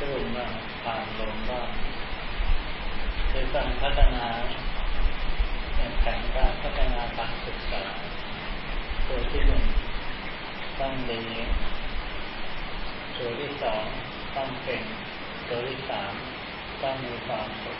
ลื่นบ้างผ่านลมบ้างคือการพัฒนาแผนการพัฒนาการศึกษาตัวที่หนึ่งต้องดีตัวที่สองต้องเก่งตัวที่สามต้องมีความสุข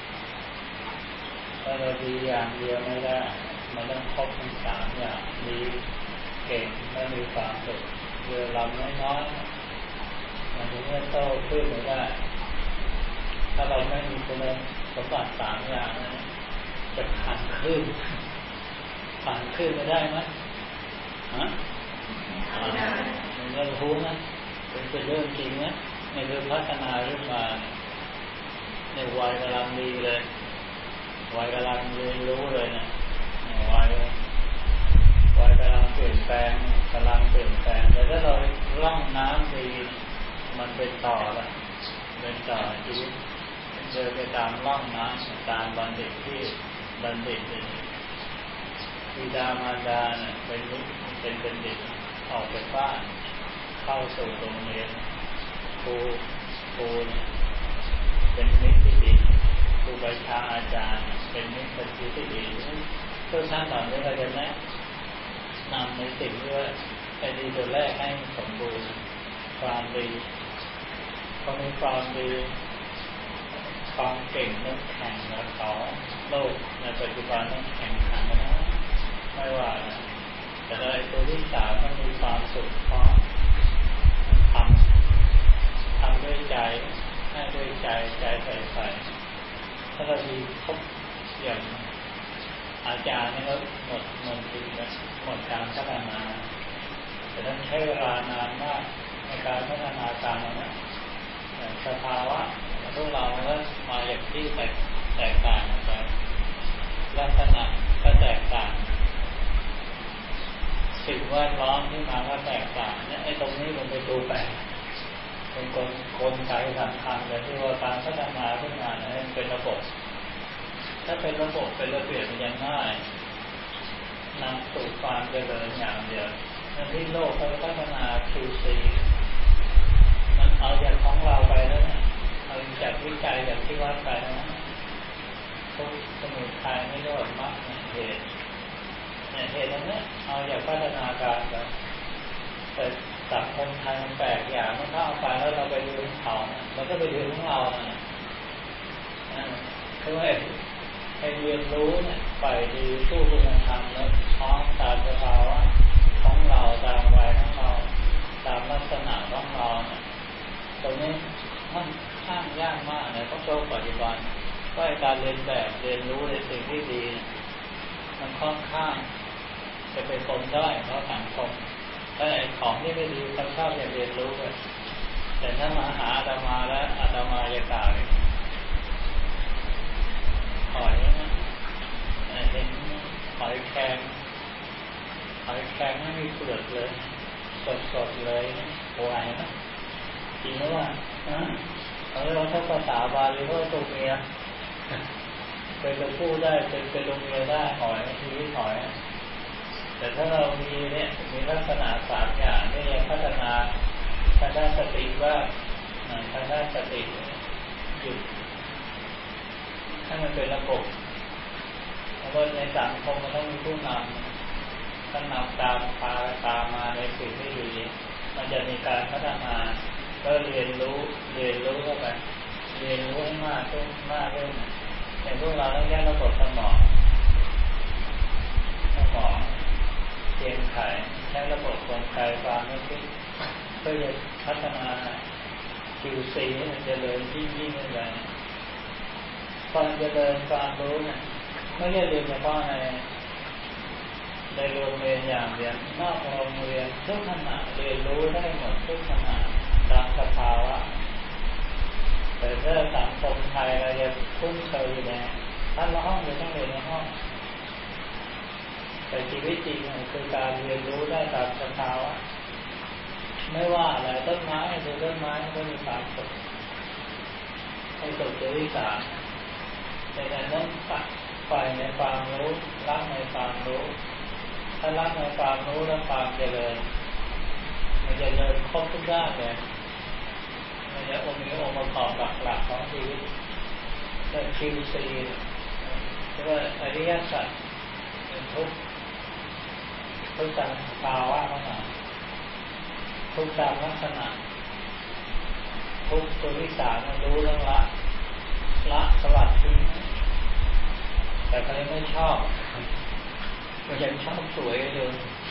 ถ้าเราดีอย่างเดียวไม่ได้มันต้องครบทั้งสามอย่างดีเก่งและมีความสุขเรือลำน้อยๆมันถึงจะโตขึ้นไม่ได้ถ้าเราไม่มีคุณสมบัติสามอย่างนั้นจะผ่านคลื่นไม่ได้ไหมฮะมันก็รู้นะเป็นเรื่องจริงนะในเรื่องพัฒนาขึ้นมาในวัยกำลังดีเลยวัยกำลังเรียนรู้เลยนะวัยกำลังเปลี่ยนแปลงแต่ถ้าเราล่องน้ำดีมันเป็นต่อละเป็นต่อชีวิตเดินไปตามล่องน้ำตามบัณฑิตที่บัณฑิตบิดามารดาเนี่ยเป็นบัณฑิตออกจากบ้านเข้าสู่โรงเรียนครูเนี่ยเป็นมิตรที่ดีครูบาอาจารย์เป็นมิตรที่ดีทุกท่านเหล่านี้เราจะแนะนำในสิ่งที่ว่าไอ้ดีตัวแรกให้สมบูรณ์ความดีพอมีความดีความเก่งต้องแข่งกับเขาโลกในปัจจุบันต้องแข่งขันกันนะไม่ว่าแต่ในตัวที่สามมันมีความสุขเพราะทำด้วยใจให้ด้วยใจใส่ถ้าเราดีครบอย่างอาจารย์นี่ก็หมดจริงนะหมดการพัฒนาแต่ต้องใช้เวลานานมากในการพัฒนาการนั้นสภาวะพวกเราก็มาจากที่แตกต่างไปลักษณะก็แตกต่างสิ่งแวดล้อมที่มาก็แตกต่างเนี่ยไอ้ตรงนี้มันเป็นตัวแปรเป็นกลไกสำคัญเลยที่ว่าการพัฒนาขึ้นมาเนี่ยเป็นระบบถ้าเป็นระบบเป็นระเบียบมันยังง่ายนำสู่ความเจริญอย่างเดียวในที่โลกเขาพัฒนา QC มันเอาจากของเราไปแล้วเนี่ยเอาจากวิจัยจากที่วัดไปนะทุกสมุนไพรไม่รอดมากเหตุตรงนี้เอาจากพัฒนาการไปแต่สังคมไทยมันแปลกอย่างมันเข้าไปแล้วเราไปดูของเขาเราก็ไปดูของเราคือว่าให้เรียนรู้เนี่ยไปดีสู้คุณธรรมแล้วท้องตามสภาวะของเราตามวัยของเราตามลักษณะของเราตรงนี้มันข้างยากมากเลยเพราะโลกปัจจุบันว่าการเรียนแบบเรียนรู้ในสิ่งที่ดีมันค่อนข้างจะเป็นคนได้เพราะสังคมถ้าไอ้ของที่ไม่ดีเขาชอบจะเรียนรู้เลยแต่ถ้ามาหาอาตมาแล้วอาตมาจะกล่าวหอยนะเห็นหอยแครงไม่มีเปลือกเลยสดเลยโอ้ยนะจริงหรือเปล่าเขาเรียกว่าถ้าภาษาบาลีว่าตัวเมียเป็นตัวผู้ได้เป็นตัวเมียได้หอยชีวิตหอยแต่ถ้าเรามีลักษณะสามอย่างนี่พัฒนาทางด้านสติว่าทางด้านสติหยุดให้มันเป็นระบบเพราะว่าในสังคมมันต้องมีผู้นำถ้านำตามมาในสิ่งที่ดีมันจะมีการพัฒนาก็เรียนรู้เข้าไปเรียนรู้ให้มากขึ้นอย่างพวกเราต้องแยกระบบสมองเรียนไขใช้ระบบกลไกความนึกคิดเพื่อจะพัฒนา QC ให้มันเจริญยิ่งขึ้นไปความเจริญความรู้เนี่ยไม่ใช่เรียนเฉพาะในโรงเรียนอย่างเดียวนอกโรงเรียนทุกขณะเรียนรู้ได้หมดทุกขณะตามสภาวะแต่ถ้าสังคมไทยเราจะคุ้นเคยอยู่ในถ้าเราห้องจะต้องเรียนในห้องแต่ชีวิตจริงคือการเรียนรู้ได้ตามสภาวะไม่ว่าอะไรต้นไม้ดูต้นไม้ก็มีความสุขให้สุขเจริญสารในนั้นปักไฟในความรู้รักในความรู้ถ้ารักในความรู้และความเจริญมันจะเจริญครบทุกด้านเลยมันจะมีองค์ประกอบหลักๆของชีวิตเรื่อง QC เรียกว่าอริยสัจเป็นทุกตามภาวะของมันทุกตามลักษณะทุกตัวที่สามมันรู้แล้วละสลัดทิ้งแต่เขาไม่ชอบมันยังชอบสวยอยู่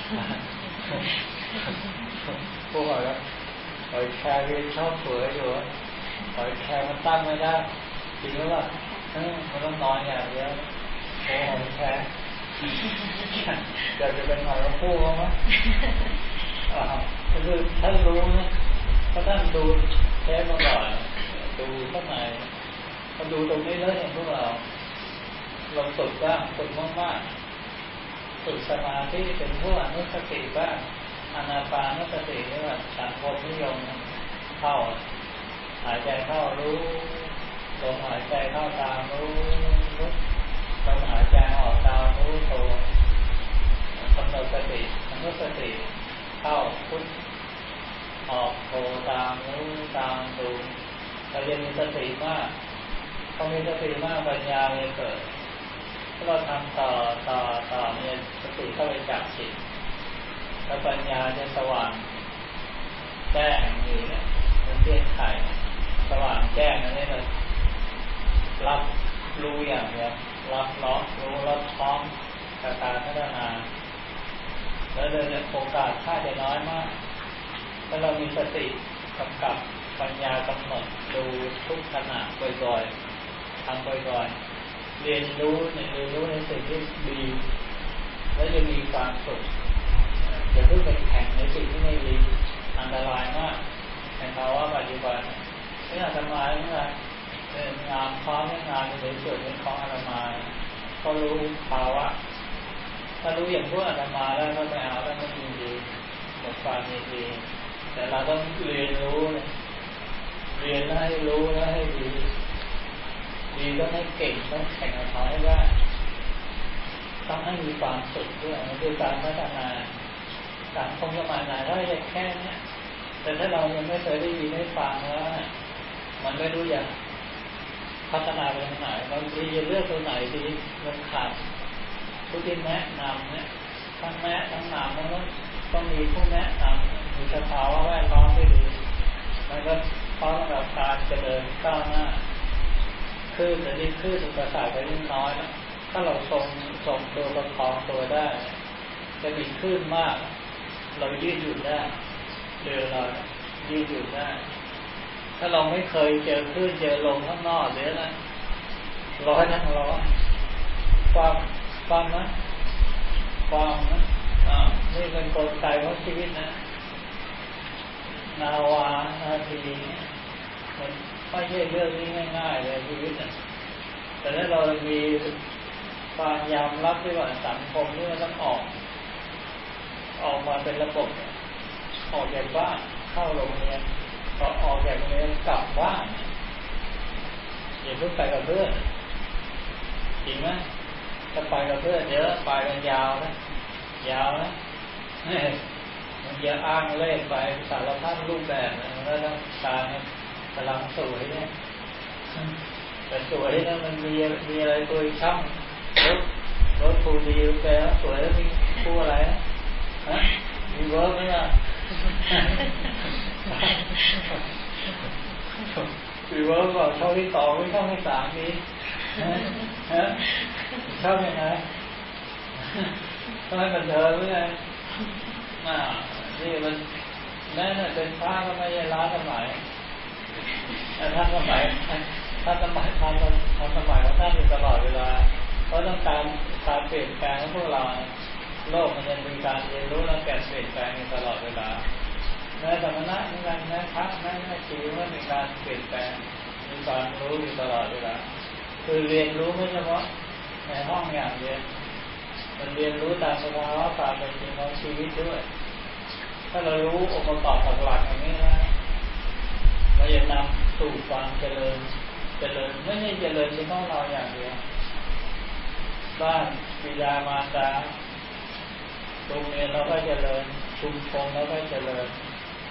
พวกเราหอยแครงชอบสวยอยู่หอยแครงมันตั้งไม่ได้จริงหรือเปล่ามันต้องนอนอย่างเดียวโอ้หอยแครงอยากจะเป็นหอยคู่มั้งก็คือท่านรู้นะเพราะท่านดูแค่มาก่อนดูข้างในมาดูตรงนี้เลยพวกเราฝึกบ้างฝึกมากๆฝึกสมาธิเป็นพวกอนุสติบ้างอานาปานสตินี่ว่าสังคมนิยมเข้าหายใจเข้ารู้ลมหายใจเข้าตามรู้ลมหายใจออกตามรู้โทกำหนดสติอนุสติเข้าพุทออกโทตามรู้ตามดูเราจะมีสติมากพอมีสติมากปัญญาเลยเกิดถ้าเราทำต่อเนี่ยสติเข้าไปจับจิตแล้วปัญญาจะสว่างแจ้งอยู่เนี่ยมันเทียนไข่สว่างแจ้งนั่นนี่เลยรับรู้อย่างเดียวรับรู้รับพร้อมกับการพัฒนาแล้วเลยโอกาสค่าจะน้อยมากถ้าเรามีสติกำกับปัญญากำหนดดูทุกขณะบ่อยๆทำบ่อยๆเรียนรู้ในสิ่งที่ดีแล้วจะมีความสุขอย่าเพิ่งไปแข่งในสิ่งที่ไม่ดีอันตรายมากในภาวะปัจจุบันไม่อาจจะมาเมื่องานพร้อมงานในส่วนนี้ของอาตมาก็รู้ภาวะถ้ารู้อย่างพวกอาตมาแล้วก็ไม่เอาแล้วมันดีหมดความดีแต่เราต้องเรียนรู้เรียนให้รู้และให้ดีต้องให้เก่งต้องแข่งกับเขาให้ได้ต้องให้มีความสุขด้วยมันคือการพัฒนาสังคมสมัยไหนได้แค่นี้แต่ถ้าเรายังไม่เคยได้ยินได้ฟังแล้วมันไม่รู้อย่างพัฒนาไปทางไหนบางทีจะเลือกตัวไหนดีมันขาดผู้ที่แนะนำเนี่ยทั้งแนะทั้งนำมันต้องมีผู้แนะนำมีสภาวะแวดล้อมที่ดีมันก็พร้อมกับการเจริญก้าวหน้าขึ้นแต่นี่ขึ้นอุปสรรคไปนิดน้อยนะถ้าเราทรงตัวประคองตัวได้จะมีขึ้นมากเรายืดหยุ่นได้เรือเรายืดหยุ่นได้ถ้าเราไม่เคยเจอขึ้นเจอลมข้างนอกเดี๋ยวนะร้อยทั้งร้อยความนะนี่เป็นกลไกของชีวิตนะนาวานาทีมันไม่ใช่เรื่องนี้ง่ายๆเลยชีวิตนะแต่ถ้าเรามีความยอมรับที่ว่าสังคมนี่มันต้องออกมาเป็นระบบออกจากบ้านเข้าโรงเรียนพอออกจากโรงเรียนกลับบ้านอย่าเพิ่งไปกับเพื่อนจริงไหมถ้าไปกับเพื่อนเยอะไปกันยาวนะมันจะอ้างเล่นไปสารพัดรูปแบบแล้วต้องการกำลังสวยเนี่ยแต่สวยนะมันมีอะไรตัวช่างรถฟูดีแปลว่าสวยแล้วมีคู่อะไรนะมีเวิร์กไหมล่ะมีเวิร์กบอกช่องที่2ไม่ช่องที่3นี้ชอบยังไงต้องให้บันเทิงหรือไงนี่มันนั่นเป็นพระก็ไม่ใช่ล้าสมัยท่านสมัยทำสมัยของท่านอยู่ตลอดเวลาเพราะต้องการเปลี่ยนแปลงของพวกเราโลกมันยังมีการเรียนรู้และแก่เปลี่ยนแปลงอยู่ตลอดเวลาในสมณะนี่กันนะพระนั่นชีวิตมันมีการเปลี่ยนแปลงมีการรู้อยู่ตลอดเวลาคือเรียนรู้ไม่เฉพาะในห้องอย่างเดียวมันเรียนรู้ตามสภาวะความเป็นจริงของชีวิตด้วยถ้าเรารู้องค์ประกอบหลักๆอย่างนี้นะเราจะนำสู่ความเจริญไม่ใช่เจริญเฉพาะเราอย่างเดียวบ้านบิดามารดาโรงเรียนเราก็เจริญชุมชนเราก็เจริญ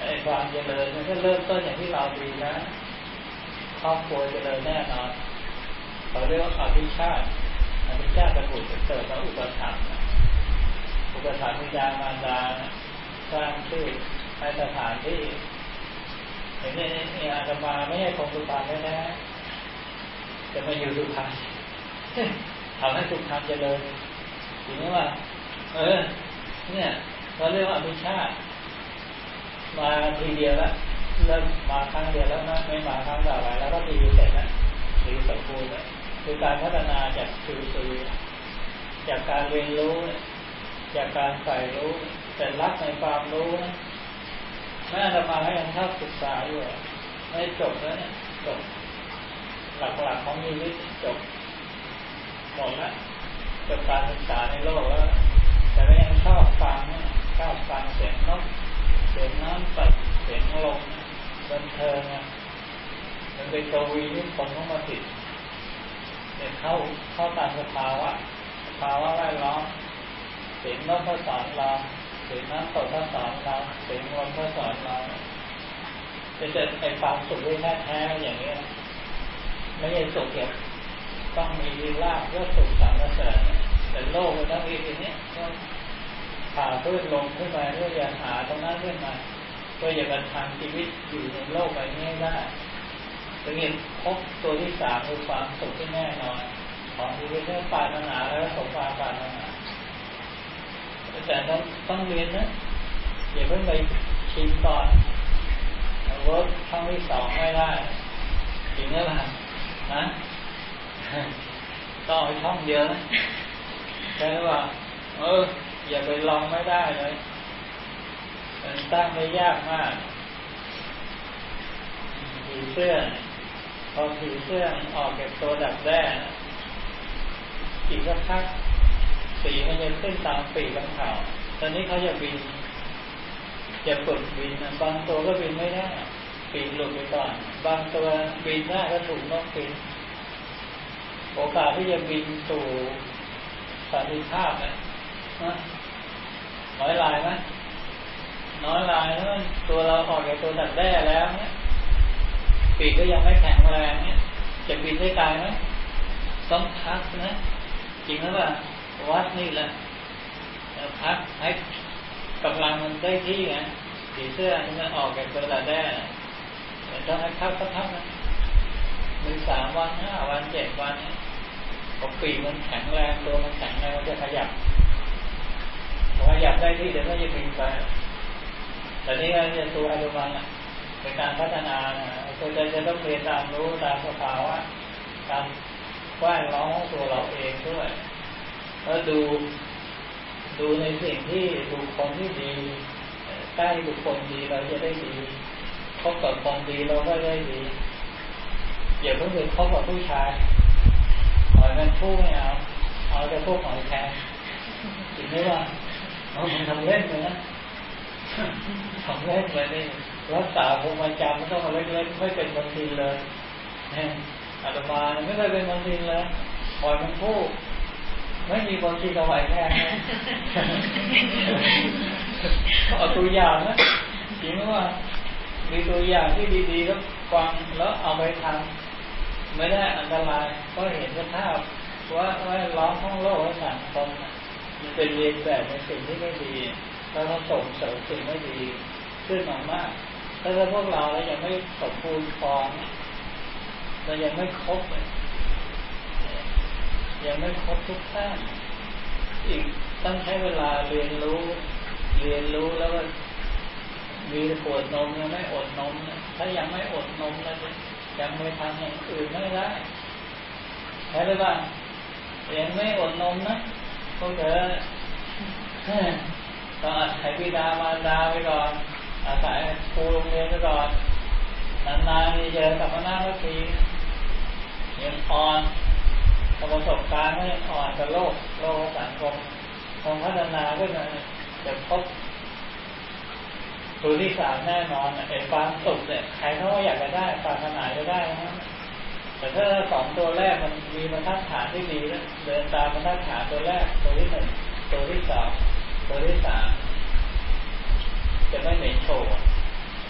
ไอ้ความเจริญมันก็เริ่มต้นอย่างที่เราดีนะครอบครัวเจริญแน่นอนเขาเรียกว่าอภิชาติประบุเกิดมาอุปถัมภ์บิดามารดาสร้างชื่อในสถานที่อย่างนี้อาตมาไม่ใช่คนสุพรรณแน่ๆจะมาอยู่สุพรรณทำให้สุพรรณเจริญจริงไหมว่าเนี่ยเราเรียกว่าอภิชาติมาทีเดียวแล้วเริ่มมาครั้งเดียวแล้วนะไม่มาครั้งต่อไปแล้วก็ทีเสร็จแล้วทีสมบูรณ์แล้วคือการพัฒนาจากจากการเรียนรู้จากการใฝ่รู้แต่รักในความรู้นะแม่อาตมาให้ยังชอบศึกษาอยู่ไม่จบแล้วเนี่ยจบหลักของชีวิตจบหมดแล้วจบการศึกษาในโลกแล้วแต่ก็ยังชอบฟังเสียงนกเสียงน้ำตกเสียงลมบันเทิงมันเป็นตัววีที่คนเข้ามาติดเนี่ยเข้าตามสภาวะแวดล้อมเสียงนกเขาสอนเราเสียงน้ำตกเขาสอนเราเสียงลมเขาสอนเราจะไอ้ความสุขที่แท้ๆอย่างนี้ไม่ใช่สุขเกี่ยวต้องมีลาภเพื่อสุขสรรเสริญแต่โลกมันต้องมีทีนี้ก็ผ่าพื้นลงขึ้นมาเพื่อจะหาตรงนั้นขึ้นมาเพื่อจะบรรทังชีวิตอยู่ในโลกใบนี้ได้ถึงจะพบตัวที่สามคือความสุขที่แน่นอนของชีวิตที่ปรารถนาแล้วสมความปรารถนาแต่ต้องเรียนนะอย่าเพิ่งไปชิมก่อนเวิร์กช่องที่สองไม่ได้จริงหรือเปล่านะต้องเอาช่องเดียวนะใช่หรือเปล่าอย่าไปลองไม่ได้เลยมันตั้งได้ยากมากผีเสื้อพอผีเสื้อออกจากตัวดักแด้อีกสักพักสีมันจะขึ้นตามปีกของเขาตอนนี้เขาจะบินจะฝึกบินบางตัวก็บินไม่ได้ปีกหลุดไปก่อนบางตัวบินได้ก็ถูกนกบินโอกาสที่จะบินสู่สันติภาพเนี่ยน้อยลายไหมน้อยลายแล้วตัวเราออกจากตัวดักแด้แล้วเนี่ยปีกก็ยังไม่แข็งแรงเนี่ยจะบินได้ไกลไหมต้องพักนะจริงหรือเปล่าวัดนี่แหละพักให้กำลังมันได้ที่ไงผีเสื้อมันออกจากตัวดักแด้ต้องให้พักสักพักนะมี3 วัน 5 วัน 7 วันพอปีกมันแข็งแรงตัวมันแข็งแรงมันจะขยับได้ที่เดี๋ยวก็จะบินไปแต่นี่ก็จะตัวอนุมันเป็นการพัฒนาตัวจะต้องเรียนตามรู้ตามสภาวะการแวดล้อมตัวเราเองด้วยแล้วดูในสิ่งที่บุคคลที่ดีใกล้บุคคลดีเราจะได้ดีคบกับคนดีเราก็ได้ดีอย่าเพิ่งไปคบกับผู้ชายหอยมันพูดไม่เอาแต่พวกหอยแครงจริงไหมว่ามันทำเล่นเลยนะทำเล่นเลยนี่รักษาพรหมจรรย์ไม่ต้องมาเล็กๆไม่เป็นมนทินเลยอาตมาไม่เคยเป็นมนทินเลยหอยมันพูดไม่มีมนทินกับหอยแครงเอาตัวอย่างนะจริงไหมว่ามีตัวอย่างที่ดีๆแล้วฟังแล้วเอาไปทำไม่ได้อันตรายก็เห็นสภาพว่าล้อมทั้งโลกและสังคมมันเป็นเรียนแบบในสิ่งที่ไม่ดีแล้วก็ส่งเสริมสิ่งไม่ดีขึ้นมากๆถ้าพวกเรายังไม่สมบูรณ์พอเรายังไม่ครบทุกท่านอีกต้องใช้เวลาเรียนรู้แล้วก็มีปวดนมยังไม่อดนมนะถ้ายังไม่อดนมนะยังไม่ทำอย่างอื่นไม่ได้ใช่หรือเปล่ายังไม่อดนมนะพวกเธอต้องอาศัยบิดามารดาไปก่อนอาศัยครูโรงเรียนไปก่อนนานๆมีเจอกับหน้าสักทียังอ่อนประสบการณ์ก็ยังอ่อนกับโลกสังคมความพัฒนาก็จะพบตัวที่3แน่นอนไอ้ความสุขเนี่ยใครเขาอยากจะได้ปรารถนาจะได้นะแต่ถ้า2 ตัวแรกมันมีบรรทัดฐานที่ดีแล้วเดินตามบรรทัดฐานตัวแรกตัวที่1ตัวที่2ตัวที่3จะไม่เหม็นโชว์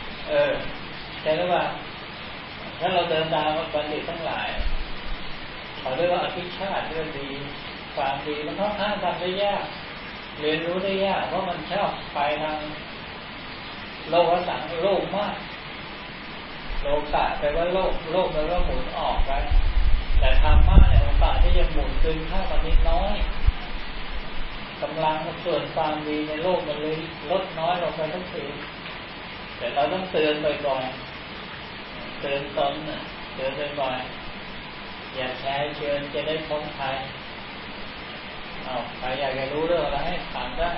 ใช่หรือเปล่าถ้าเราเดินตามบัณฑิตทั้งหลายเขาเรียกว่าอภิชาติเรื่องดีความดีมันค่อนข้างทำได้ยากเรียนรู้ได้ยากเพราะมันชอบไปทางโลกสังโลกมากโลกะแปลว่าโลกแปลว่าหมุนออกไปแต่ธรรมะเนี่ยโอกาสที่จะหมุนซึมเข้ามานิดน้อยกำลังส่วนความดีในโลกมันเลยลดน้อยลงไปทั้งทีแต่เราต้องเตือนบ่อยๆเตือนตนเตือนบ่อยๆอย่าแช่เชิญจะได้พ้นภัยใครอยากจะรู้เรื่องอะไรให้ถามได้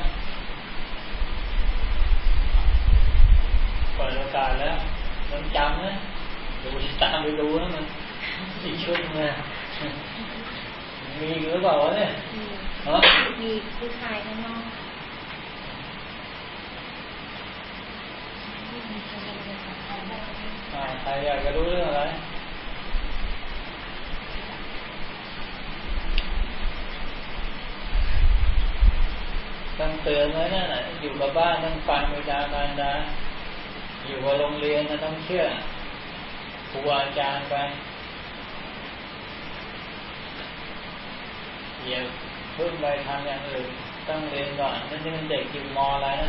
เปิดโอกาสแล้วมันจำนะดูตามไปดูนะมันอีกชุดเนี่ยมีหรือเปล่าวะเนี่ยมีผู้ชายข้างนอกใครอยากจะรู้เรื่องอะไรต้องเตือนไว้นะอยู่กับบ้านต้องฟังบิดามารดาอยู่กับโรงเรียนต้องเชื่อครูอาจารย์ไปอย่าเพิ่งไปทำอย่างอื่นต้องเรียนก่อนนั่นนี่มันเด็กอยู่ม.อะไรนะ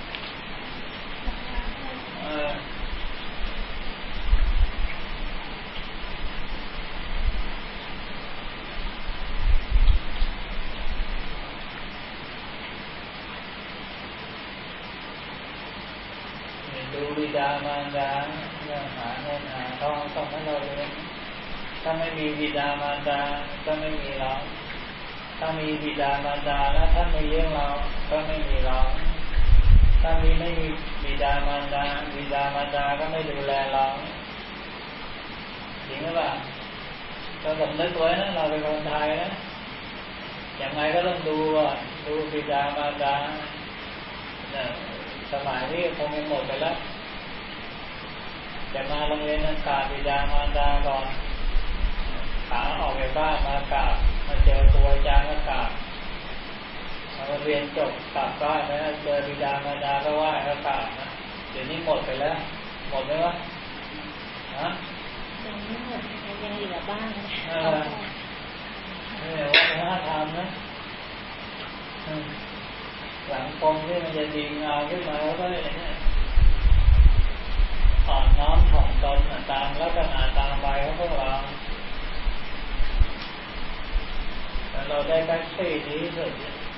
ดูบิดามารดาเรื่องหาเงินหาทองต้องให้เราเรียนถ้าไม่มีบิดามารดาก็ไม่มีเราถ้ามีบิดามารดาแล้วท่านไม่เลี้ยงเราก็ไม่มีเราถ้าไม่มีบิดามารดาก็ไม่ดูแลเราจริงหรือเปล่าเราสำนึกไว้นะเราเป็นคนไทยนะอย่างไรก็ต้องดูบิดามารดาสมัยนี้คงไม่หมดไปแล้วจะมาโรงเรียนกราบบิดามารดาก่อนขาออกจากบ้านมากราบมาเจอครูอาจารย์ก็กราบมาเรียนจบกลับบ้านแล้วเจอบิดามารดาก็ไหว้ก็กราบนะเดี๋ยวนี้หมดไปแล้วหมดไหมวะยังไม่หมดยังเหลือบ้างนี่วัฒนธรรมนะสังคมที่มันจะดีงามขึ้นมาแล้วก็เนี่ยอ่อนน้อมถ่อมตนตามลักษณะตามวัยของพวกเราแต่เราได้แป๊บซี่ดีที่สุด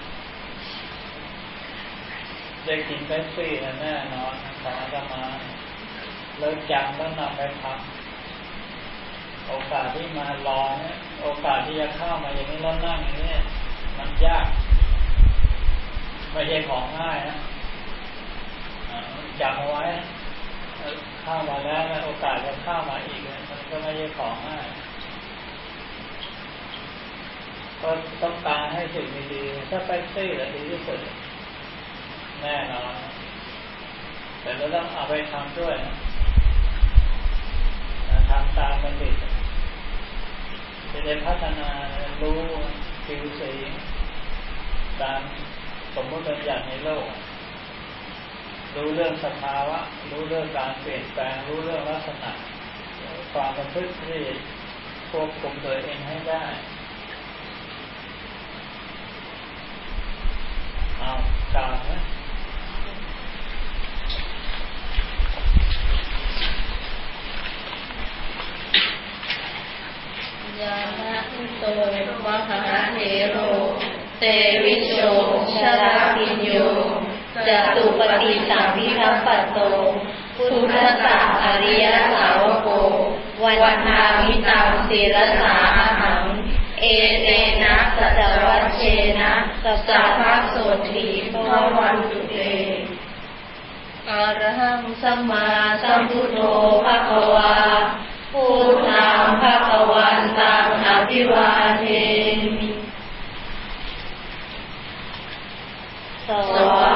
ได้กินแป๊บซี่แน่นอนขอจะมาเลิกจำแล้วนำไปทำโอกาสที่มารอเนี่ยโอกาสที่จะเข้ามาอย่างนี้แล้วนั่งอย่างนี้มันยากไม่ใช่ของง่ายนะจำเอาไว้เข้ามาแล้วโอกาสจะเข้ามาอีกมันก็ไม่ใช่ของง่ายก็ต้องการให้สิ่งดีๆถ้าไปซี่แล้วดีที่สุดแน่นอนแต่เราต้องเอาไปทำด้วยนะทำตามบัณฑิตจะได้พัฒนารู้ผิวสีตามสมมติบัญญัติในโลกรู้เรื่องสภาวะรู้เรื่องการเปลี่ยนแปลงรู้เรื่องลักษณะความประพฤติที่ควบคุมตัวเองให้ได้การนะยานะโตมหาเถโรเตวิโชชราปิญโยจตุปฏิสัมภิทัปปัตโตพุทธสาอริยสาวโกวันนามิตังศีรสาอาหังเอเตนะสัจวัชเชนะสัพพะโสติภวันตุเตอะระหังสัมมาสัมพุทโธภควาพุทธังภควันตังอภิวาเทมิสวา